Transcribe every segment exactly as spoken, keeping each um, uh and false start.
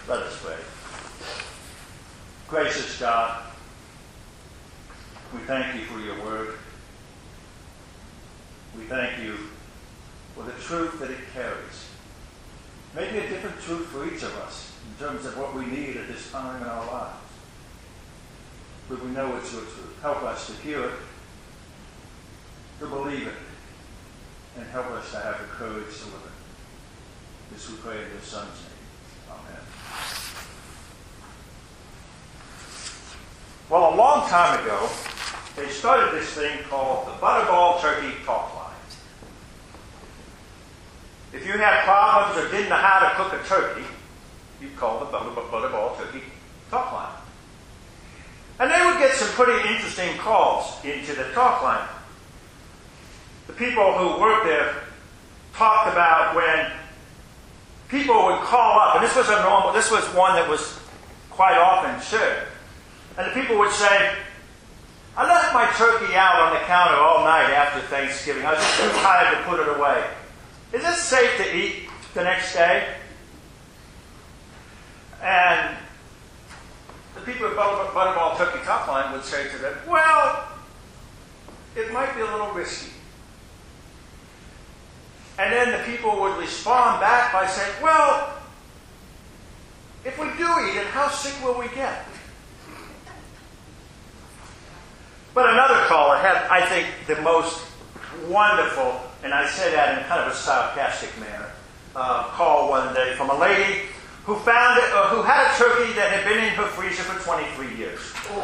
Let us pray. Gracious God, we thank you for your word. We thank you for the truth that it carries. Maybe a different truth for each of us in terms of what we need at this time in our lives. But we know it's your truth. Help us to hear it, to believe it, and help us to have the courage to live it. This we pray in your Son's name. Amen. Well, a long time ago, they started this thing called the Butterball Turkey Talk Line. If you had problems or didn't know how to cook a turkey, you'd call the Butterball Turkey Talk Line. And they would get some pretty interesting calls into the talk line. The people who worked there talked about when people would call up, and this was a normal, this was one that was quite often shared. And the people would say, I left my turkey out on the counter all night after Thanksgiving. I was just too tired to put it away. Is it safe to eat the next day? And the people at Butterball Turkey Talk Line would say to them, well, it might be a little risky. And then the people would respond back by saying, well, if we do eat it, how sick will we get? But another caller had, I think, the most wonderful, and I say that in kind of a sarcastic manner, uh, call one day from a lady who found it, uh, who had a turkey that had been in her freezer for twenty-three years.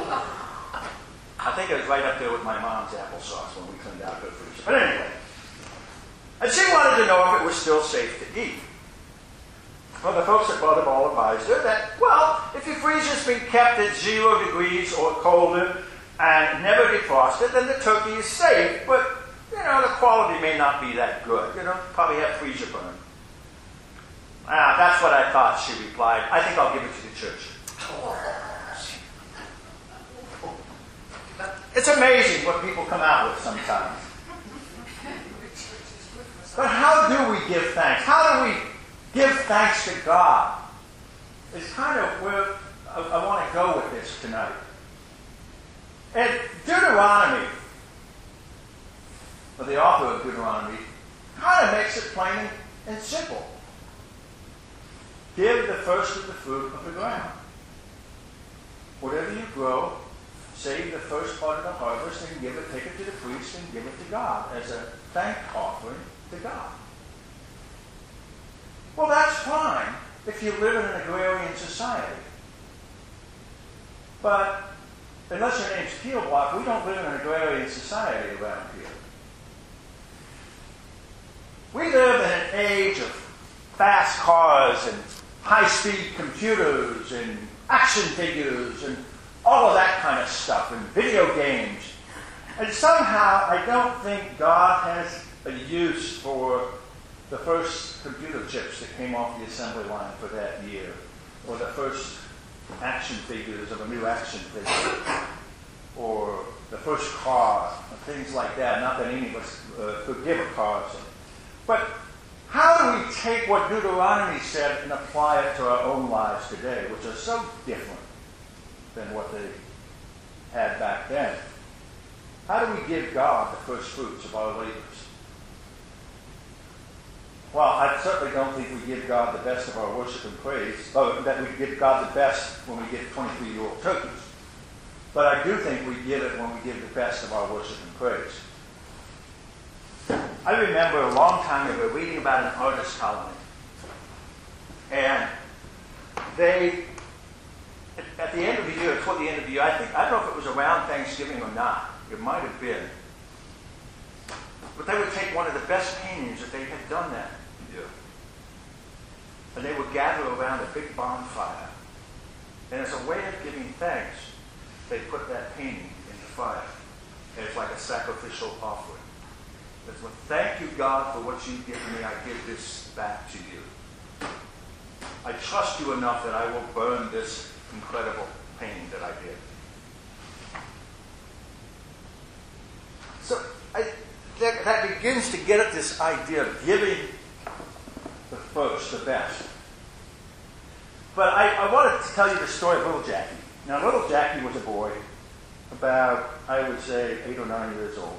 I think it was right up there with my mom's applesauce when we cleaned out her freezer. But anyway, and she wanted to know if it was still safe to eat. Well, the folks at Butterball advised her that, well, if your freezer's been kept at zero degrees or colder and never defrosted, then the turkey is safe, but, you know, the quality may not be that good. You know, probably have freezer burn. Ah, that's what I thought, she replied. I think I'll give it to the church. It's amazing what people come out with sometimes. But how do we give thanks? How do we give thanks to God? It's kind of where I, I want to go with this tonight. And Deuteronomy, or the author of Deuteronomy, kind of makes it plain and simple. Give the first of the fruit of the ground. Whatever you grow, save the first part of the harvest and give it, take it to the priest and give it to God as a thank offering to God. Well, that's fine if you live in an agrarian society. But unless your name's Peel Block, we don't live in an agrarian society around here. We live in an age of fast cars and high-speed computers and action figures and all of that kind of stuff and video games. And somehow I don't think God has a use for the first computer chips that came off the assembly line for that year, or the first action figures of a new action figure, or the first car, or things like that. Not that any of us uh, could give a car. So. But how do we take what Deuteronomy said and apply it to our own lives today, which are so different than what they had back then? How do we give God the first fruits of our labors? Well, I certainly don't think we give God the best of our worship and praise, or that we give God the best when we give twenty-three-year-old turkeys. But I do think we give it when we give the best of our worship and praise. I remember a long time ago reading about an artist colony. And they, at the end of the year, toward the end of the year, I think, I don't know if it was around Thanksgiving or not. It might have been. But they would take one of the best paintings that they had done that year. And they would gather around a big bonfire. And as a way of giving thanks, they put that painting in the fire. And it's like a sacrificial offering. It's like, thank you, God, for what you've given me. I give this back to you. I trust you enough that I will burn this incredible painting that I did. So I, that, that begins to get at this idea of giving the first, the best. But I, I wanted to tell you the story of little Jackie. Now, little Jackie was a boy, about, I would say, eight or nine years old.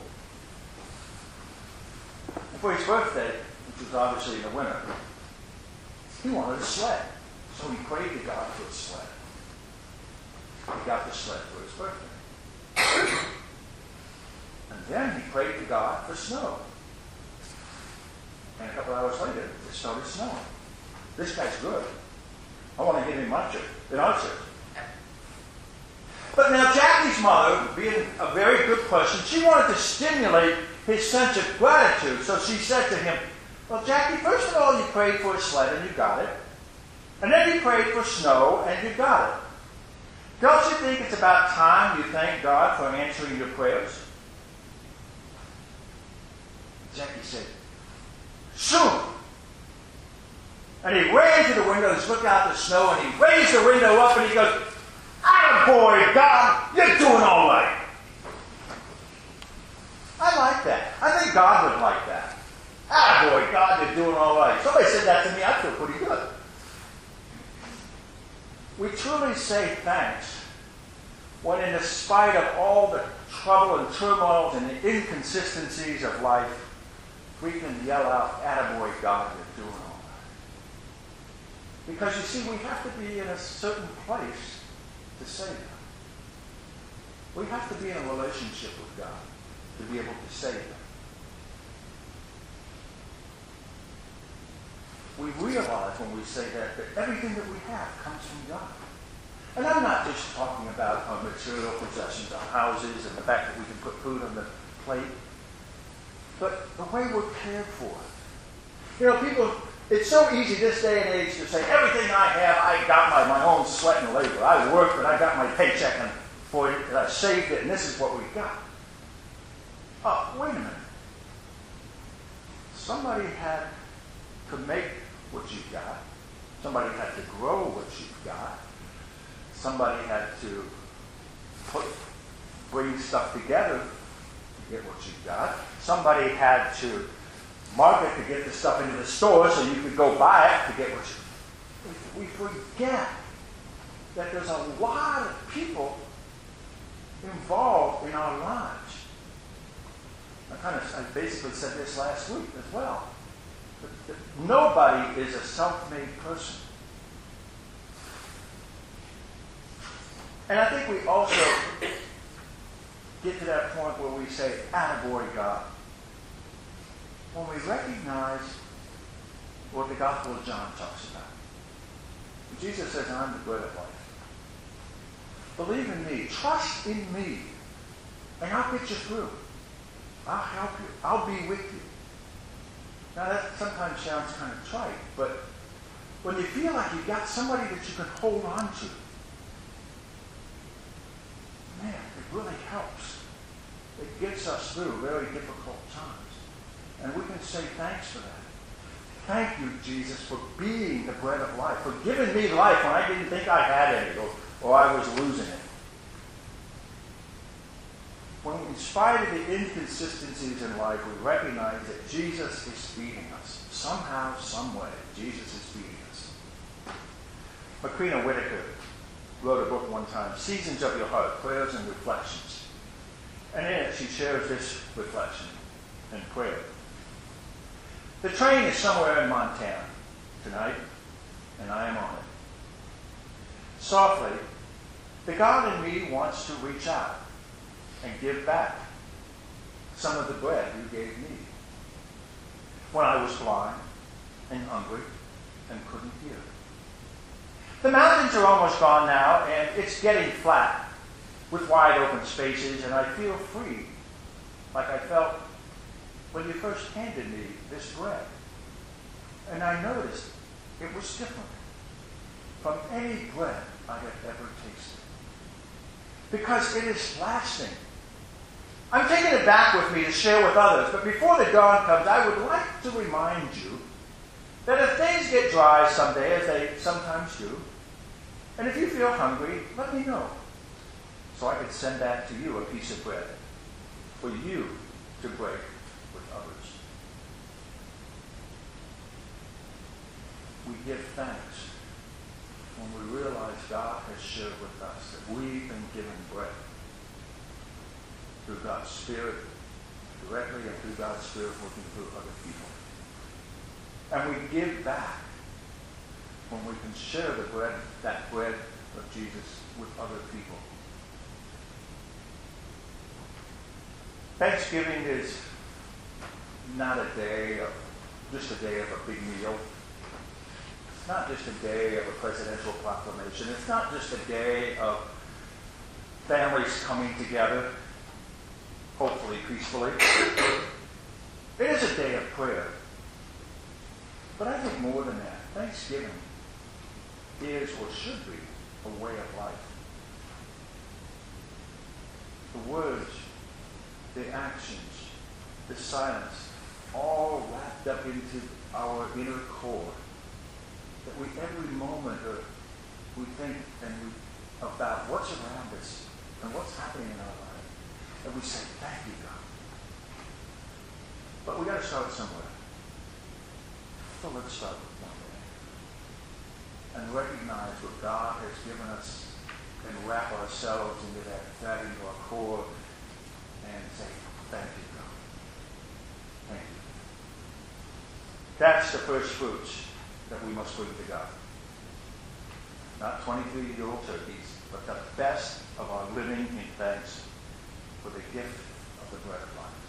And for his birthday, which was obviously in the winter, he wanted a sled. So he prayed to God for a sled. He got the sled for his birthday. And then he prayed to God for snow. And a couple hours later, it started snowing. This guy's good. I want to give him an answer. But now Jackie's mother, being a very good person, she wanted to stimulate his sense of gratitude. So she said to him, well, Jackie, first of all, you prayed for a sled and you got it. And then you prayed for snow and you got it. Don't you think it's about time you thank God for answering your prayers? Jackie said, soon. And he ran to the window and looked out the snow, and he raised the window up and he goes, attaboy, God, you're doing all right. I like that. I think God would like that. Attaboy, God, you're doing all right. Somebody said that to me, I feel pretty good. We truly say thanks when, in spite of all the trouble and turmoil and the inconsistencies of life, we can yell out, attaboy, God, you're doing all right. Because, you see, we have to be in a certain place to say that. We have to be in a relationship with God to be able to say that. We realize when we say that that everything that we have comes from God. And I'm not just talking about our material possessions, our houses, and the fact that we can put food on the plate, but the way we're cared for. You know, people, it's so easy this day and age to say, everything I have, I got my, my own sweat and labor. I worked, but I got my paycheck and for it, and I saved it, and this is what we got. Oh, wait a minute. Somebody had to make what you've got. Somebody had to grow what you've got. Somebody had to put, bring stuff together to get what you've got. Somebody had to market to get the stuff into the store so you could go buy it to get what you... We forget that there's a lot of people involved in our lives. I kind of, I basically said this last week as well. That nobody is a self-made person. And I think we also get to that point where we say, attaboy, God. When we recognize what the Gospel of John talks about. Jesus says, I'm the bread of life. Believe in me. Trust in me. And I'll get you through. I'll help you. I'll be with you. Now that sometimes sounds kind of trite, but when you feel like you've got somebody that you can hold on to, man, it really helps. It gets us through very difficult times. And we can say thanks for that. Thank you, Jesus, for being the bread of life, for giving me life when I didn't think I had any, or, or I was losing it. When, in spite of the inconsistencies in life, we recognize that Jesus is feeding us. Somehow, some way, Jesus is feeding us. Macrina Whitaker wrote a book one time, Seasons of Your Heart, Prayers and Reflections. And in it, she shares this reflection and prayer. The train is somewhere in Montana tonight, and I am on it. Softly, the God in me wants to reach out and give back some of the bread you gave me when I was blind and hungry and couldn't hear. The mountains are almost gone now, and it's getting flat with wide open spaces, and I feel free, like I felt when you first handed me this bread. And I noticed it was different from any bread I had ever tasted, because it is lasting. I'm taking it back with me to share with others, but before the dawn comes, I would like to remind you that if things get dry someday, as they sometimes do, and if you feel hungry, let me know, so I could send back to you a piece of bread for you to break with others. We give thanks when we realize God has shared with us that we've been given bread through God's Spirit directly and through God's Spirit working through other people. And we give back when we can share the bread, that bread of Jesus with other people. Thanksgiving is not a day of, just a day of a big meal. It's not just a day of a presidential proclamation. It's not just a day of families coming together, hopefully peacefully. It is a day of prayer. But I think more than that, Thanksgiving is or should be a way of life. The words, the actions, the silence, all wrapped up into our inner core. That we every moment uh, we think and we about what's around us and what's happening in our life. And we say, thank you, God. But we got to start somewhere. So let's start with one day. And recognize what God has given us and wrap ourselves into that, that into our core and say, thank you, God. Thank you. That's the first fruits that we must bring to God. Not twenty-three-year-old turkeys, but the best of our living in thanks for the gift of the bread of life.